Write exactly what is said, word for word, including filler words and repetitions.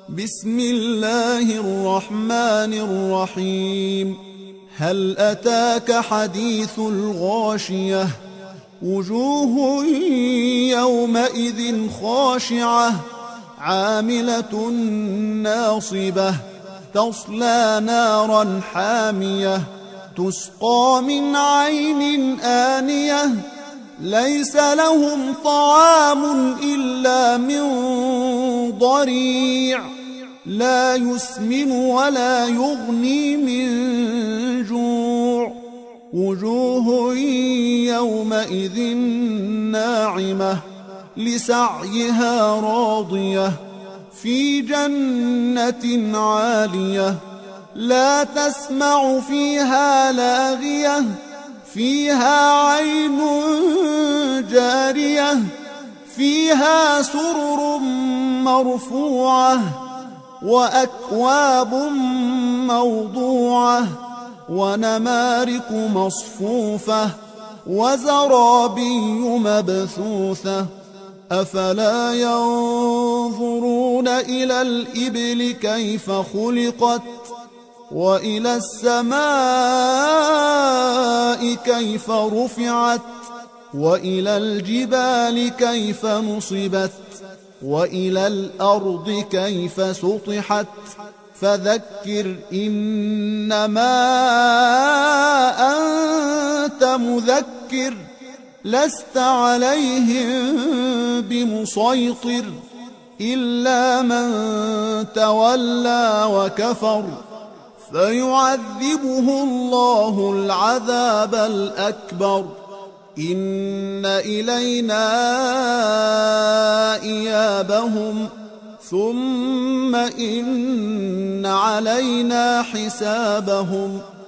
بسم الله الرحمن الرحيم. هل أتاك حديث الغاشية؟ وجوه يومئذ خاشعة عاملة ناصبة تصلى نارا حامية تسقى من عين آنية ليس لهم طعام إلا من ضريع لا يسمن ولا يغني من جوع. وجوه يومئذ ناعمة لسعيها راضية في جنة عالية لا تسمع فيها لاغية فيها عين جارية فيها سرر مرفوعة وأكواب موضوعة ونمارق مصفوفة وزرابي مبثوثة. أفلا ينظرون إلى الإبل كيف خلقت وإلى السماء كيف رفعت وإلى الجبال كيف نصبت وإلى الأرض كيف سطحت. فذكر إنما أنت مذكر لست عليهم بمسيطر إلا من تولى وكفر فيعذبه الله العذاب الأكبر. إن إلينا إيابهم ثم إن علينا حسابهم.